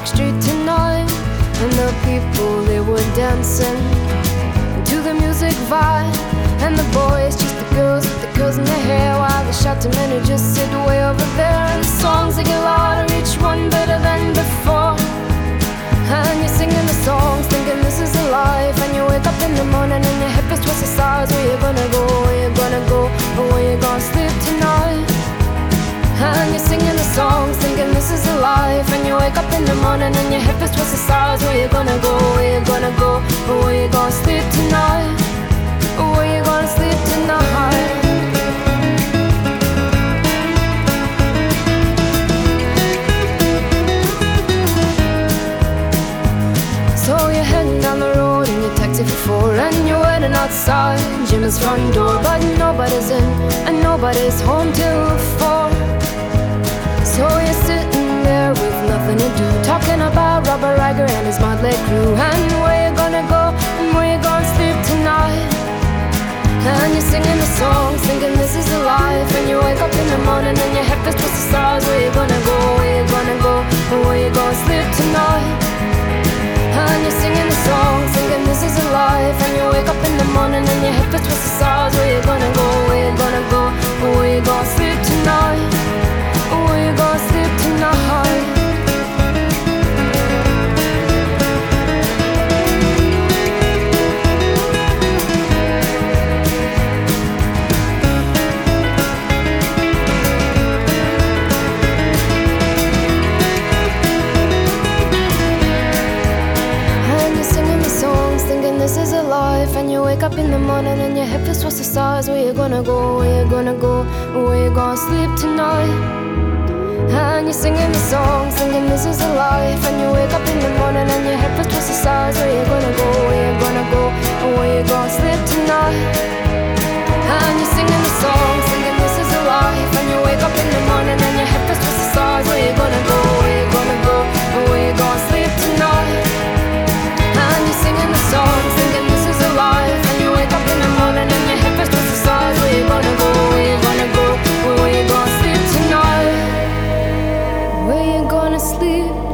Street tonight, and the people, they were dancing to the music vibe. And the boys chased the girls with the curls in their hair, while the shouting men who just sit way over there. And the songs, they get louder, each one better than before. And you're singing the songs, thinking this is a life. And you wake up in the morning and your hip is twisted sides. Where you gonna go, where you gonna go, or where you gonna sleep tonight? And you're singing the songs, thinking this is a life. And you wake up in the morning and your hip is twisted sides. Where you gonna go, where you gonna go, or where you gonna sleep tonight? Or where you gonna sleep tonight? So you're heading down the road in your taxi for four, and you're waiting outside Jim's front door, but nobody's in and nobody's home till 4. So you're sitting there with nothing to do, talking about Robert Riger and his motley crew, and where you gonna go and where you gonna sleep tonight. And you're singing the songs, thinking this is a life. And you wake up in the morning and your head is twisted stars. Where you gonna go, where you gonna go, and where you gonna sleep tonight? And you're singing the songs, thinking this is a life. And you wake up in the morning and your hip is twisted stars. Where you gonna go, where you gonna go, or where you gonna sleep tonight? Or where you gonna sleep tonight? This is a life. And you wake up in the morning and your hip is towards the stars. Where you gonna go, where you gonna go, where you gonna sleep tonight? And you're singing the songs, thinking this is a life. And you wake up in the morning and your hip is towards the stars. Where you gonna go, where you gonna go, where you gonna sleep tonight? And you're singing the songs, thinking this is a life. And you wake up in the morning and your hip is towards the stars. Where you gonna go, where you gonna go, where you gonna sleep tonight? And you're singing the songs, thinking this is a life. And you wake up in the morning and your hip is twisted the stars. Where you gonna go, where you gonna go, where you gonna sleep tonight? Where you gonna sleep